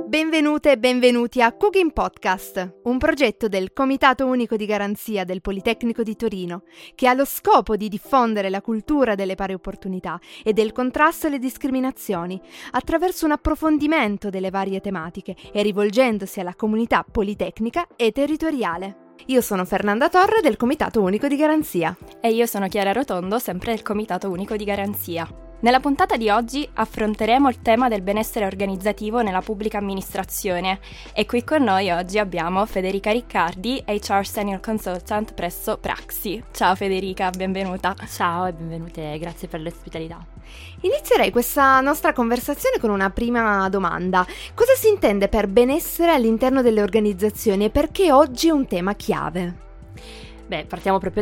Benvenute e benvenuti a Cooking Podcast, un progetto del Comitato Unico di Garanzia del Politecnico di Torino, che ha lo scopo di diffondere la cultura delle pari opportunità e del contrasto alle discriminazioni, attraverso un approfondimento delle varie tematiche e rivolgendosi alla comunità politecnica e territoriale. Io sono Fernanda Torre del Comitato Unico di Garanzia. E io sono Chiara Rotondo, sempre del Comitato Unico di Garanzia. Nella puntata di oggi affronteremo il tema del benessere organizzativo nella pubblica amministrazione e qui con noi oggi abbiamo Federica Riccardi, HR Senior Consultant presso Praxi. Ciao Federica, benvenuta. Ciao e benvenute, grazie per l'ospitalità. Inizierei questa nostra conversazione con una prima domanda. Cosa si intende per benessere all'interno delle organizzazioni e perché oggi è un tema chiave? Partiamo proprio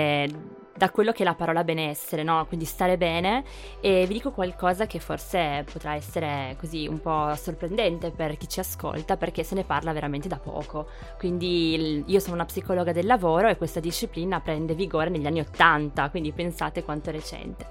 da quello che è la parola benessere, no? Quindi stare bene, e vi dico qualcosa che forse potrà essere così un po' sorprendente per chi ci ascolta, perché se ne parla veramente da poco. Quindi io sono una psicologa del lavoro e questa disciplina prende vigore negli anni '80, quindi pensate quanto è recente.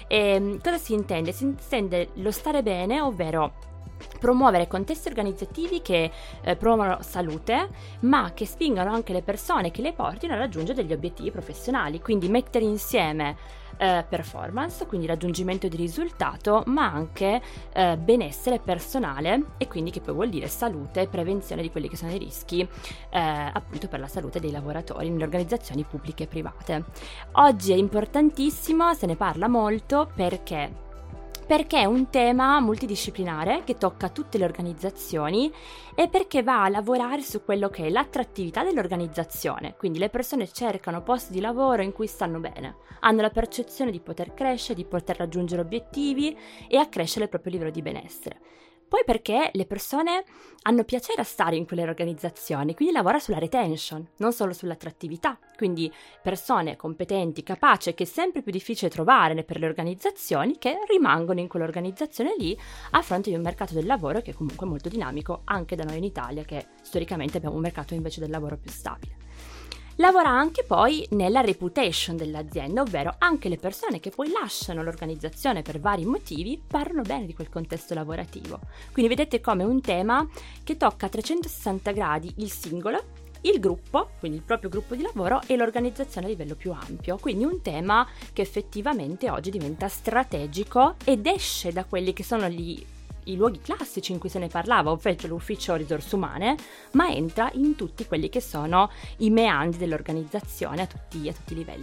E cosa si intende? Si intende lo stare bene, ovvero promuovere contesti organizzativi che promuovono salute, ma che spingano anche le persone, che le portino a raggiungere degli obiettivi professionali, quindi mettere insieme performance, quindi raggiungimento di risultato, ma anche benessere personale, e quindi che poi vuol dire salute e prevenzione di quelli che sono i rischi appunto per la salute dei lavoratori nelle organizzazioni pubbliche e private. Oggi è importantissimo, se ne parla molto perché è un tema multidisciplinare che tocca tutte le organizzazioni e perché va a lavorare su quello che è l'attrattività dell'organizzazione. Quindi le persone cercano posti di lavoro in cui stanno bene, hanno la percezione di poter crescere, di poter raggiungere obiettivi e accrescere il proprio livello di benessere. Poi perché le persone hanno piacere a stare in quelle organizzazioni, quindi lavora sulla retention, non solo sull'attrattività. Quindi persone competenti, capaci, che è sempre più difficile trovare per le organizzazioni, che rimangono in quell'organizzazione lì a fronte di un mercato del lavoro che è comunque molto dinamico, anche da noi in Italia, che storicamente abbiamo un mercato invece del lavoro più stabile. Lavora anche poi nella reputation dell'azienda, ovvero anche le persone che poi lasciano l'organizzazione per vari motivi parlano bene di quel contesto lavorativo. Quindi vedete come è un tema che tocca a 360 gradi il singolo, il gruppo, quindi il proprio gruppo di lavoro, e l'organizzazione a livello più ampio. Quindi un tema che effettivamente oggi diventa strategico ed esce da quelli che sono i luoghi classici in cui se ne parlava, ovvero l'ufficio risorse umane, ma entra in tutti quelli che sono i meandri dell'organizzazione a tutti i livelli.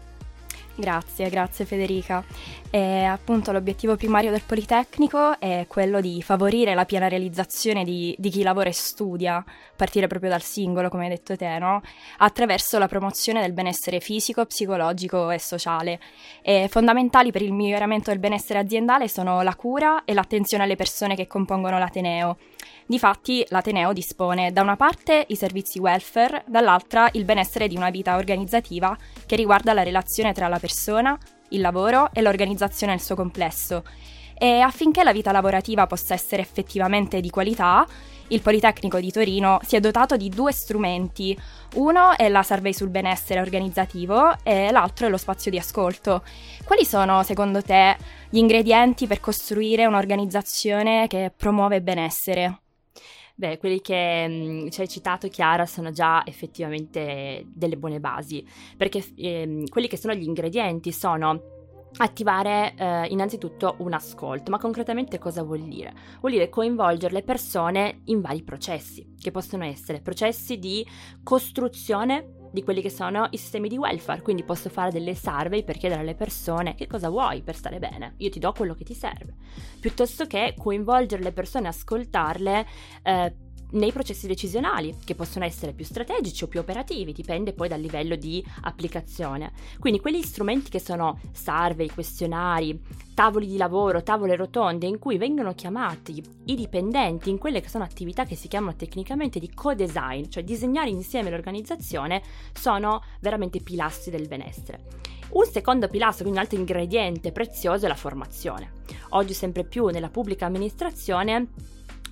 Grazie Federica. Appunto l'obiettivo primario del Politecnico è quello di favorire la piena realizzazione di chi lavora e studia, partire proprio dal singolo, come hai detto te, no? Attraverso la promozione del benessere fisico, psicologico e sociale. Fondamentali per il miglioramento del benessere aziendale sono la cura e l'attenzione alle persone che compongono l'Ateneo. Difatti l'Ateneo dispone da una parte i servizi welfare, dall'altra il benessere di una vita organizzativa che riguarda la relazione tra la persona, il lavoro e l'organizzazione nel suo complesso. E affinché la vita lavorativa possa essere effettivamente di qualità, il Politecnico di Torino si è dotato di 2 strumenti. Uno è la survey sul benessere organizzativo e l'altro è lo spazio di ascolto. Quali sono, secondo te, gli ingredienti per costruire un'organizzazione che promuove benessere? Quelli che ci hai citato, Chiara, sono già effettivamente delle buone basi, perché quelli che sono gli ingredienti sono attivare innanzitutto un ascolto. Ma concretamente cosa vuol dire? Vuol dire coinvolgere le persone in vari processi, che possono essere processi di costruzione di quelli che sono i sistemi di welfare. Quindi posso fare delle survey per chiedere alle persone che cosa vuoi per stare bene, io ti do quello che ti serve, piuttosto che coinvolgere le persone, ascoltarle nei processi decisionali, che possono essere più strategici o più operativi, dipende poi dal livello di applicazione. Quindi quegli strumenti che sono survey, questionari, tavoli di lavoro, tavole rotonde, in cui vengono chiamati i dipendenti in quelle che sono attività che si chiamano tecnicamente di co-design, cioè disegnare insieme l'organizzazione, sono veramente pilastri del benessere. Un secondo pilastro, quindi un altro ingrediente prezioso, è la formazione. Oggi sempre più nella pubblica amministrazione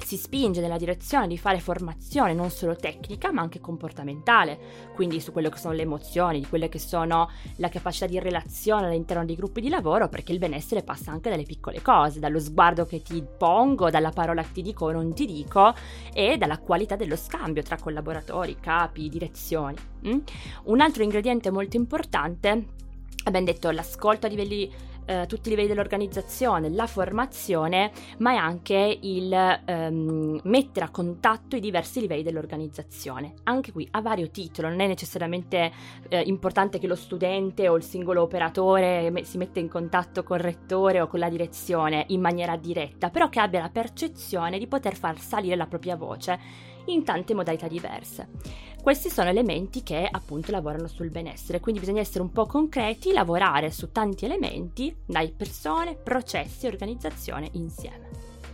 si spinge nella direzione di fare formazione non solo tecnica ma anche comportamentale, quindi su quello che sono le emozioni, di quelle che sono la capacità di relazione all'interno dei gruppi di lavoro, perché il benessere passa anche dalle piccole cose, dallo sguardo che ti pongo, dalla parola che ti dico o non ti dico, e dalla qualità dello scambio tra collaboratori, capi, direzioni. Un altro ingrediente molto importante, abbiamo detto l'ascolto a livelli tutti i livelli dell'organizzazione, la formazione, ma è anche il mettere a contatto i diversi livelli dell'organizzazione. Anche qui a vario titolo, non è necessariamente importante che lo studente o il singolo operatore si metta in contatto col rettore o con la direzione in maniera diretta, però che abbia la percezione di poter far salire la propria voce in tante modalità diverse. Questi sono elementi che appunto lavorano sul benessere, quindi bisogna essere un po' concreti, lavorare su tanti elementi, dai persone, processi e organizzazione insieme.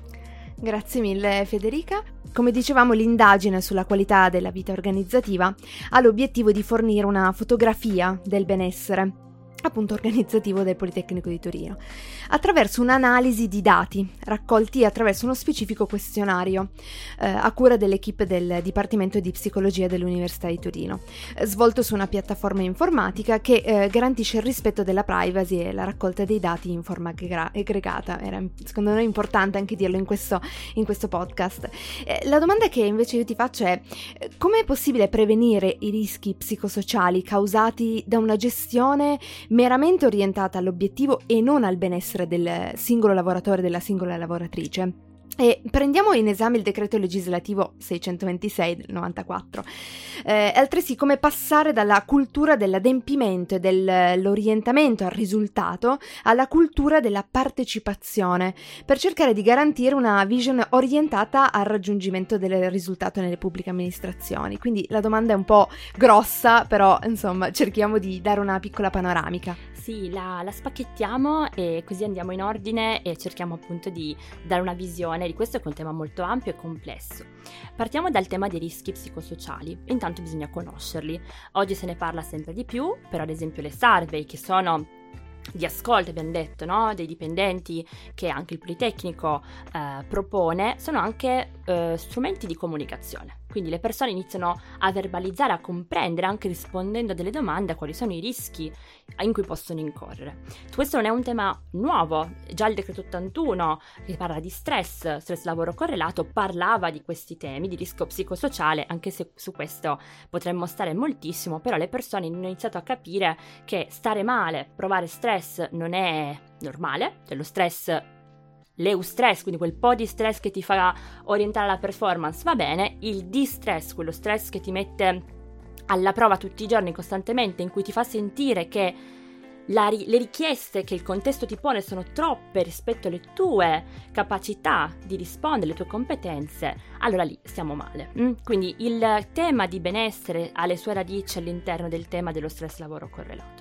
Grazie mille Federica. Come dicevamo, l'indagine sulla qualità della vita organizzativa ha l'obiettivo di fornire una fotografia del benessere appunto organizzativo del Politecnico di Torino, attraverso un'analisi di dati raccolti attraverso uno specifico questionario a cura dell'equipe del Dipartimento di Psicologia dell'Università di Torino, svolto su una piattaforma informatica che garantisce il rispetto della privacy e la raccolta dei dati in forma aggregata. Era secondo noi importante anche dirlo in questo podcast. La domanda che invece io ti faccio è: come è possibile prevenire i rischi psicosociali causati da una gestione meramente orientata all'obiettivo e non al benessere del singolo lavoratore e della singola lavoratrice? E prendiamo in esame il decreto legislativo 626 del 94, altresì come passare dalla cultura dell'adempimento e dell'orientamento al risultato alla cultura della partecipazione, per cercare di garantire una vision orientata al raggiungimento del risultato nelle pubbliche amministrazioni. Quindi la domanda è un po' grossa, però insomma cerchiamo di dare una piccola panoramica. Sì, la spacchettiamo e così andiamo in ordine e cerchiamo appunto di dare una visione di questo, che è un tema molto ampio e complesso. Partiamo dal tema dei rischi psicosociali. Intanto bisogna conoscerli. Oggi se ne parla sempre di più, però ad esempio le survey, che sono di ascolto, abbiamo detto, no? Dei dipendenti che anche il Politecnico propone, sono anche strumenti di comunicazione. Quindi le persone iniziano a verbalizzare, a comprendere, anche rispondendo a delle domande, a quali sono i rischi in cui possono incorrere. Questo non è un tema nuovo, già il decreto 81, che parla di stress lavoro correlato, parlava di questi temi, di rischio psicosociale, anche se su questo potremmo stare moltissimo, però le persone hanno iniziato a capire che stare male, provare stress non è normale, cioè lo stress, l'eustress, quindi quel po' di stress che ti fa orientare la performance va bene, il distress, quello stress che ti mette alla prova tutti i giorni costantemente, in cui ti fa sentire che le richieste che il contesto ti pone sono troppe rispetto alle tue capacità di rispondere, alle tue competenze, allora lì stiamo male. Quindi il tema di benessere ha le sue radici all'interno del tema dello stress lavoro correlato.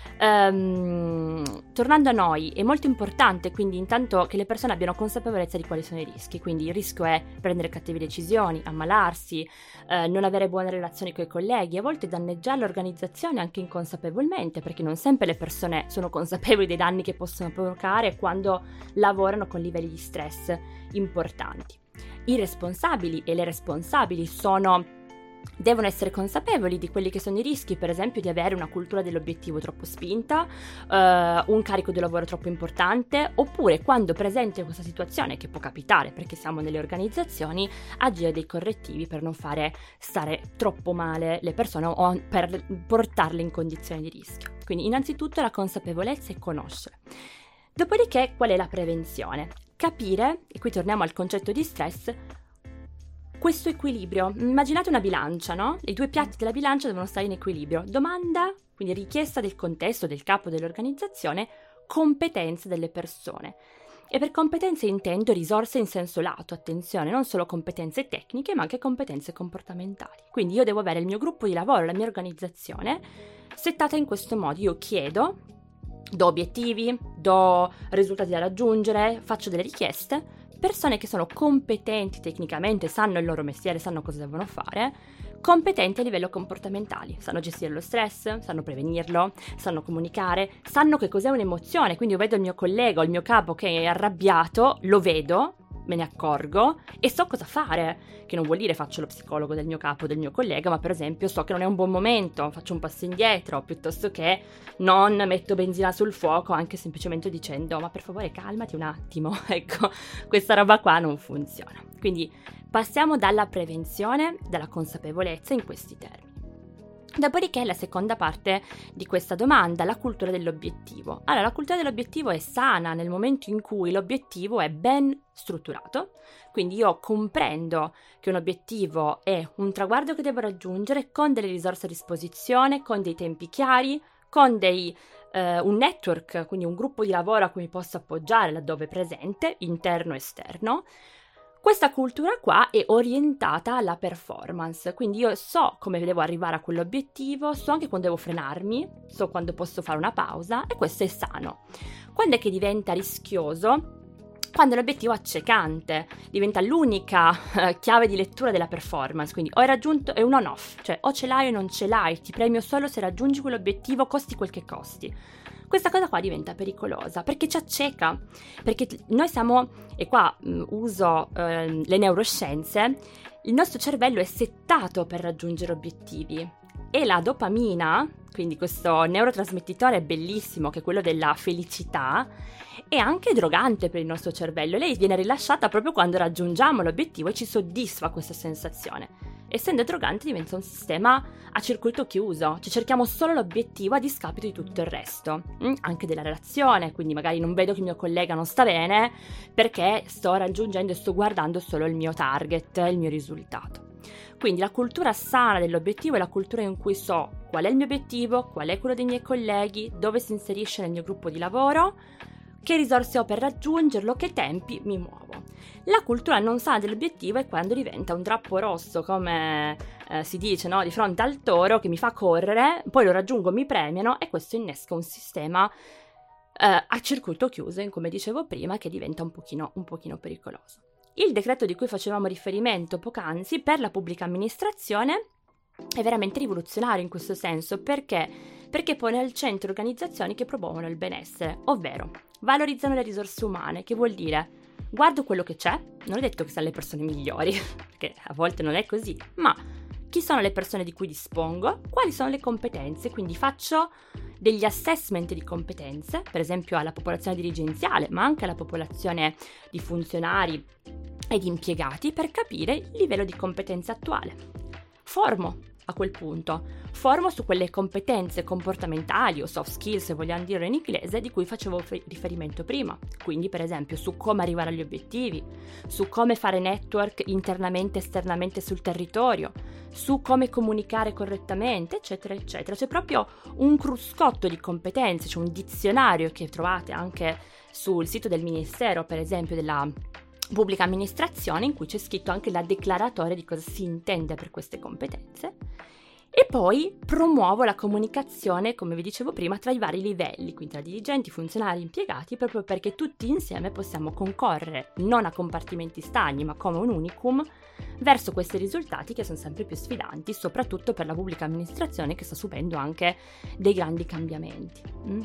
Tornando a noi, è molto importante quindi intanto che le persone abbiano consapevolezza di quali sono i rischi. Quindi il rischio è prendere cattive decisioni, ammalarsi, non avere buone relazioni con i colleghi, a volte danneggiare l'organizzazione anche inconsapevolmente, perché non sempre le persone sono consapevoli dei danni che possono provocare quando lavorano con livelli di stress importanti. I responsabili e le responsabili devono essere consapevoli di quelli che sono i rischi, per esempio di avere una cultura dell'obiettivo troppo spinta, un carico di lavoro troppo importante, oppure quando presente questa situazione, che può capitare perché siamo nelle organizzazioni, agire dei correttivi per non fare stare troppo male le persone o per portarle in condizioni di rischio. Quindi innanzitutto la consapevolezza e conoscere. Dopodiché qual è la prevenzione? Capire, e qui torniamo al concetto di stress, questo equilibrio. Immaginate una bilancia, no? I due piatti della bilancia devono stare in equilibrio. Domanda, quindi richiesta del contesto, del capo dell'organizzazione, competenze delle persone. E per competenze intendo risorse in senso lato, attenzione, non solo competenze tecniche, ma anche competenze comportamentali. Quindi io devo avere il mio gruppo di lavoro, la mia organizzazione, settata in questo modo. Io chiedo, do obiettivi, do risultati da raggiungere, faccio delle richieste, persone che sono competenti tecnicamente, sanno il loro mestiere, sanno cosa devono fare, competenti a livello comportamentale, sanno gestire lo stress, sanno prevenirlo, sanno comunicare, sanno che cos'è un'emozione. Quindi io vedo il mio collega o il mio capo che è arrabbiato, lo vedo, me ne accorgo e so cosa fare, che non vuol dire faccio lo psicologo del mio capo, del mio collega, ma per esempio so che non è un buon momento, faccio un passo indietro, piuttosto che non metto benzina sul fuoco, anche semplicemente dicendo ma per favore calmati un attimo, ecco, questa roba qua non funziona. Quindi passiamo dalla prevenzione, dalla consapevolezza in questi termini. Dopodiché la seconda parte di questa domanda, la cultura dell'obiettivo. Allora, la cultura dell'obiettivo è sana nel momento in cui l'obiettivo è ben strutturato, quindi io comprendo che un obiettivo è un traguardo che devo raggiungere con delle risorse a disposizione, con dei tempi chiari, con un network, quindi un gruppo di lavoro a cui mi posso appoggiare laddove presente, interno e esterno. Questa cultura qua è orientata alla performance, quindi io so come devo arrivare a quell'obiettivo, so anche quando devo frenarmi, so quando posso fare una pausa e questo è sano. Quando è che diventa rischioso? Quando l'obiettivo è accecante, diventa l'unica chiave di lettura della performance, quindi o hai raggiunto è un on-off, cioè o ce l'hai o non ce l'hai, ti premio solo se raggiungi quell'obiettivo, costi quel che costi. Questa cosa qua diventa pericolosa perché ci acceca, perché noi siamo, e qua uso le neuroscienze, il nostro cervello è settato per raggiungere obiettivi e la dopamina, quindi questo neurotrasmettitore bellissimo che è quello della felicità, è anche drogante per il nostro cervello. Lei viene rilasciata proprio quando raggiungiamo l'obiettivo e ci soddisfa questa sensazione. Essendo drogante diventa un sistema a circuito chiuso, cioè cerchiamo solo l'obiettivo a discapito di tutto il resto, anche della relazione, quindi magari non vedo che il mio collega non sta bene perché sto raggiungendo e sto guardando solo il mio target, il mio risultato. Quindi la cultura sana dell'obiettivo è la cultura in cui so qual è il mio obiettivo, qual è quello dei miei colleghi, dove si inserisce nel mio gruppo di lavoro, che risorse ho per raggiungerlo, che tempi mi muovo. La cultura non sana dell'obiettivo è quando diventa un drappo rosso, come si dice, no? Di fronte al toro che mi fa correre, poi lo raggiungo, mi premiano e questo innesca un sistema a circuito chiuso, come dicevo prima, che diventa un pochino pericoloso. Il decreto di cui facevamo riferimento poc'anzi per la pubblica amministrazione è veramente rivoluzionario in questo senso, perché pone al centro organizzazioni che promuovono il benessere, ovvero valorizzano le risorse umane, che vuol dire guardo quello che c'è, non è detto che siano le persone migliori, perché a volte non è così, ma chi sono le persone di cui dispongo, quali sono le competenze, quindi faccio degli assessment di competenze, per esempio alla popolazione dirigenziale, ma anche alla popolazione di funzionari e di impiegati, per capire il livello di competenza attuale. Formo a quel punto, formo su quelle competenze comportamentali o soft skills, se vogliamo dire in inglese, di cui facevo riferimento prima. Quindi, per esempio, su come arrivare agli obiettivi, su come fare network internamente e esternamente sul territorio, su come comunicare correttamente, eccetera, eccetera. C'è proprio un cruscotto di competenze, c'è un dizionario che trovate anche sul sito del Ministero, per esempio, della pubblica amministrazione, in cui c'è scritto anche la declaratoria di cosa si intende per queste competenze. E poi promuovo la comunicazione, come vi dicevo prima, tra i vari livelli, quindi tra dirigenti, funzionari, impiegati, proprio perché tutti insieme possiamo concorrere, non a compartimenti stagni, ma come un unicum, verso questi risultati che sono sempre più sfidanti, soprattutto per la pubblica amministrazione che sta subendo anche dei grandi cambiamenti.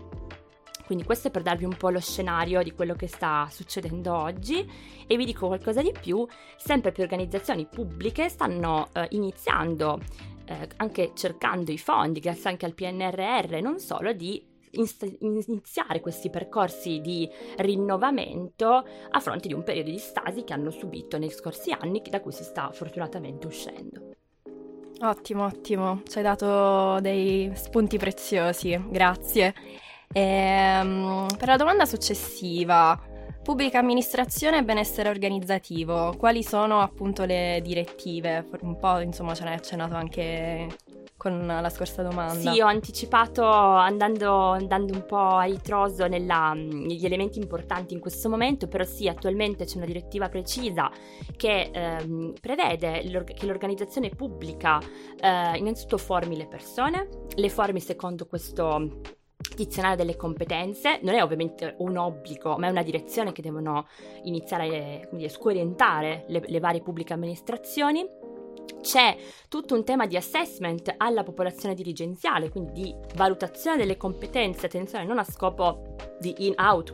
Quindi questo è per darvi un po' lo scenario di quello che sta succedendo oggi, e vi dico qualcosa di più: sempre più organizzazioni pubbliche stanno iniziando, anche cercando i fondi, grazie anche al PNRR, non solo, di iniziare questi percorsi di rinnovamento a fronte di un periodo di stasi che hanno subito nei scorsi anni, da cui si sta fortunatamente uscendo. Ottimo, ci hai dato dei spunti preziosi, grazie. Per la domanda successiva, pubblica amministrazione e benessere organizzativo, quali sono appunto le direttive? Un po' insomma ce l'hai accennato anche con la scorsa domanda. Sì, ho anticipato andando un po' a ritroso negli elementi importanti in questo momento, però sì, attualmente c'è una direttiva precisa che prevede che l'organizzazione pubblica innanzitutto formi le persone, le formi secondo questo dizionario delle competenze. Non è ovviamente un obbligo, ma è una direzione che devono iniziare a scorientare le varie pubbliche amministrazioni. C'è tutto un tema di assessment alla popolazione dirigenziale, quindi di valutazione delle competenze, attenzione, non a scopo di in-out, quindi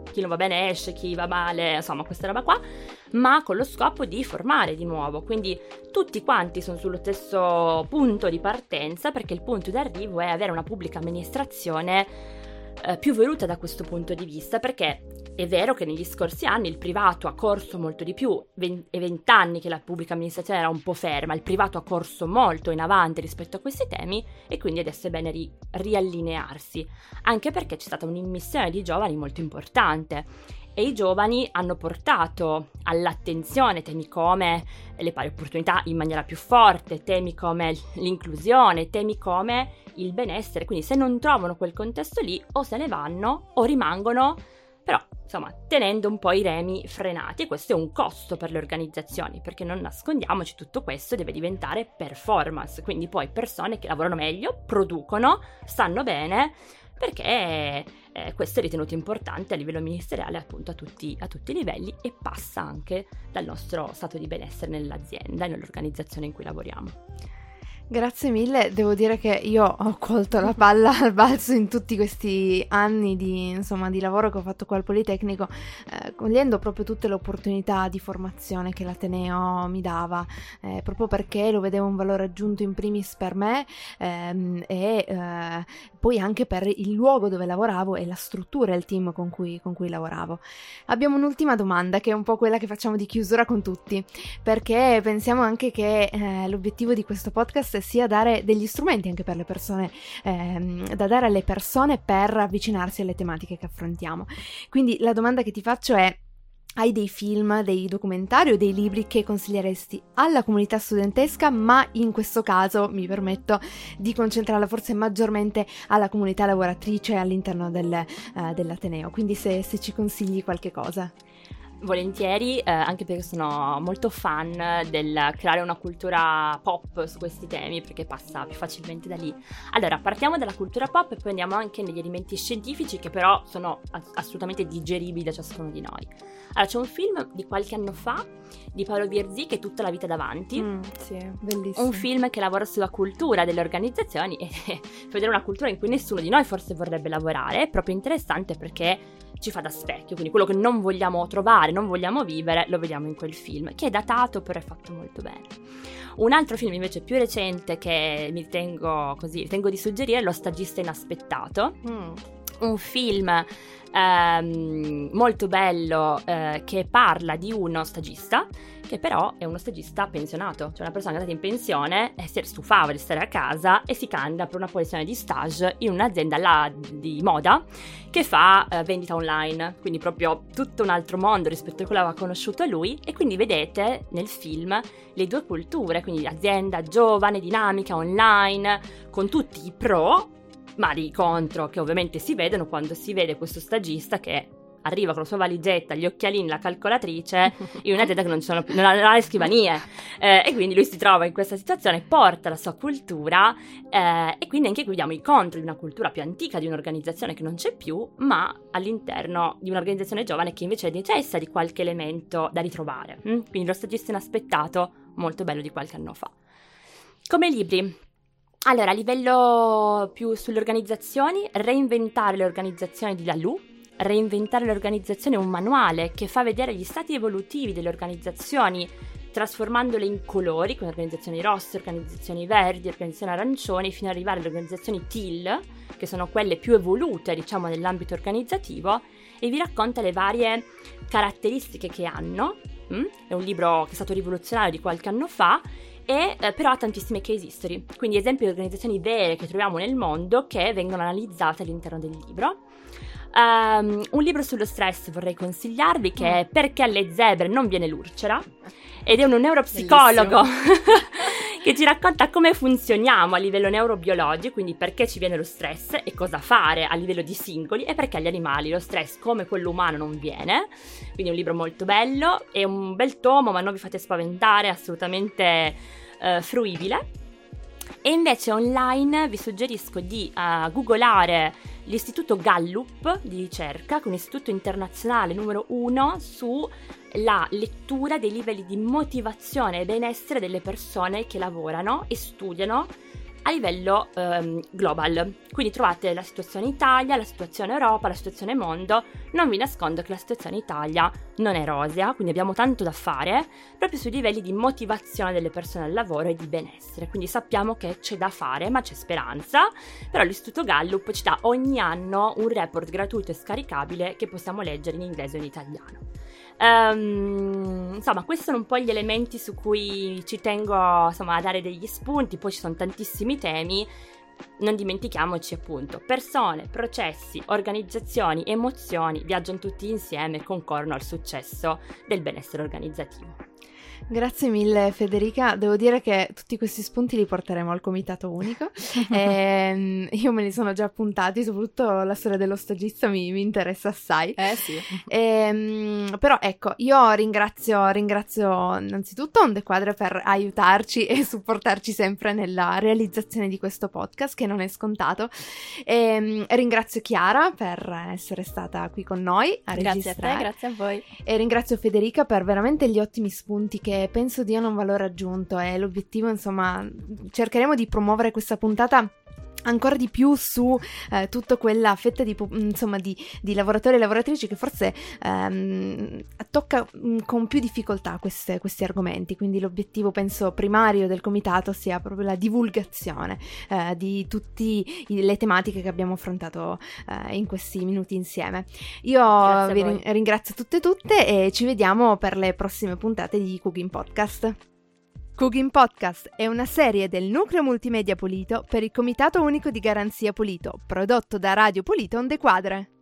chi non va bene esce, chi va male, insomma questa roba qua, ma con lo scopo di formare di nuovo, quindi tutti quanti sono sullo stesso punto di partenza, perché il punto d'arrivo è avere una pubblica amministrazione più evoluta da questo punto di vista, perché è vero che negli scorsi anni il privato ha corso molto di più, è 20 anni che la pubblica amministrazione era un po' ferma, il privato ha corso molto in avanti rispetto a questi temi e quindi adesso è bene riallinearsi, anche perché c'è stata un'immissione di giovani molto importante e i giovani hanno portato all'attenzione temi come le pari opportunità in maniera più forte, temi come l'inclusione, temi come il benessere, quindi se non trovano quel contesto lì o se ne vanno o rimangono, però insomma tenendo un po' i remi frenati, e questo è un costo per le organizzazioni, perché non nascondiamoci, tutto questo deve diventare performance, quindi poi persone che lavorano meglio, producono, stanno bene, perché questo è ritenuto importante a livello ministeriale appunto a tutti i livelli, e passa anche dal nostro stato di benessere nell'azienda e nell'organizzazione in cui lavoriamo. Grazie mille, devo dire che io ho colto la palla al balzo in tutti questi anni di lavoro che ho fatto qua al Politecnico, cogliendo proprio tutte le opportunità di formazione che l'Ateneo mi dava, proprio perché lo vedevo un valore aggiunto in primis per me e poi anche per il luogo dove lavoravo e la struttura e il team con cui lavoravo. Abbiamo un'ultima domanda che è un po' quella che facciamo di chiusura con tutti, perché pensiamo anche che l'obiettivo di questo podcast sia dare degli strumenti anche per le persone, da dare alle persone per avvicinarsi alle tematiche che affrontiamo. Quindi la domanda che ti faccio è: hai dei film, dei documentari o dei libri che consiglieresti alla comunità studentesca, ma in questo caso mi permetto di concentrarla forse maggiormente alla comunità lavoratrice all'interno dell'Ateneo, quindi se ci consigli qualche cosa. Volentieri, anche perché sono molto fan del creare una cultura pop su questi temi, perché passa più facilmente da lì. Allora, partiamo dalla cultura pop e poi andiamo anche negli elementi scientifici che però sono assolutamente digeribili da ciascuno di noi. Allora, c'è un film di qualche anno fa di Paolo Virzì che è Tutta la vita davanti. Sì, bellissimo. Un film che lavora sulla cultura delle organizzazioni e vedere una cultura in cui nessuno di noi forse vorrebbe lavorare è proprio interessante, perché ci fa da specchio, quindi quello che non vogliamo trovare, non vogliamo vivere, lo vediamo in quel film, che è datato però è fatto molto bene. Un altro film invece più recente che ritengo di suggerire è Lo stagista inaspettato, un film molto bello che parla di uno stagista che però è uno stagista pensionato, cioè una persona che è andata in pensione e si stufava di stare a casa e si candida per una posizione di stage in un'azienda di moda che fa vendita online, quindi proprio tutto un altro mondo rispetto a quello che aveva conosciuto lui. E quindi vedete nel film le due culture, quindi azienda giovane, dinamica, online, con tutti i pro ma i contro che ovviamente si vedono quando si vede questo stagista che arriva con la sua valigetta, gli occhialini, la calcolatrice in un'azienda che non ha le scrivanie, e quindi lui si trova in questa situazione, porta la sua cultura, e quindi anche qui vediamo i contro di una cultura più antica, di un'organizzazione che non c'è più, ma all'interno di un'organizzazione giovane che invece necessita di qualche elemento da ritrovare. Quindi Lo stagista inaspettato, molto bello, di qualche anno fa. Come libri, allora a livello più sulle organizzazioni, Reinventare le organizzazioni di Laloux. Reinventare le organizzazioni è un manuale che fa vedere gli stati evolutivi delle organizzazioni, trasformandole in colori, con organizzazioni rosse, organizzazioni verdi, organizzazioni arancioni, fino ad arrivare alle organizzazioni teal, che sono quelle più evolute, diciamo, nell'ambito organizzativo, e vi racconta le varie caratteristiche che hanno. È un libro che è stato rivoluzionario di qualche anno fa, e però ha tantissime case history, quindi esempi di organizzazioni vere che troviamo nel mondo che vengono analizzate all'interno del libro. Un libro sullo stress vorrei consigliarvi, che è Perché alle zebre non viene l'urcera, ed è un neuropsicologo che ci racconta come funzioniamo a livello neurobiologico, quindi perché ci viene lo stress e cosa fare a livello di singoli, e perché agli animali lo stress come quello umano non viene. Quindi è un libro molto bello, è un bel tomo, ma non vi fate spaventare, assolutamente fruibile. E invece online vi suggerisco di googolare l'Istituto Gallup di ricerca, che è un istituto internazionale numero 1 sulla lettura dei livelli di motivazione e benessere delle persone che lavorano e studiano a livello global. Quindi trovate la situazione Italia, la situazione Europa, la situazione mondo. Non vi nascondo che la situazione Italia non è rosea, quindi abbiamo tanto da fare proprio sui livelli di motivazione delle persone al lavoro e di benessere. Quindi sappiamo che c'è da fare, ma c'è speranza. Però l'Istituto Gallup ci dà ogni anno un report gratuito e scaricabile che possiamo leggere in inglese o in italiano. Insomma, questi sono un po' gli elementi su cui ci tengo, insomma, a dare degli spunti. Poi ci sono tantissimi temi, non dimentichiamoci appunto, persone, processi, organizzazioni, emozioni viaggiano tutti insieme e concorrono al successo del benessere organizzativo. Grazie mille Federica, devo dire che tutti questi spunti li porteremo al comitato unico. Io me li sono già appuntati, soprattutto la storia dello stagista mi interessa assai. Sì. Però ecco, io ringrazio innanzitutto Ondequadre per aiutarci e supportarci sempre nella realizzazione di questo podcast, che non è scontato. Ringrazio Chiara per essere stata qui con noi a registrare. Grazie a te, grazie a voi. E ringrazio Federica per veramente gli ottimi spunti che penso diano un valore aggiunto, e l'obiettivo, insomma, cercheremo di promuovere questa puntata ancora di più su tutta quella fetta di lavoratori e lavoratrici che forse tocca con più difficoltà questi argomenti. Quindi l'obiettivo, penso, primario del comitato sia proprio la divulgazione di tutte le tematiche che abbiamo affrontato in questi minuti insieme. Io vi ringrazio tutte e ci vediamo per le prossime puntate di Cooking Podcast. Cooking Podcast è una serie del Nucleo Multimedia Polito per il Comitato Unico di Garanzia Polito, prodotto da Radio Polito Ondequadre.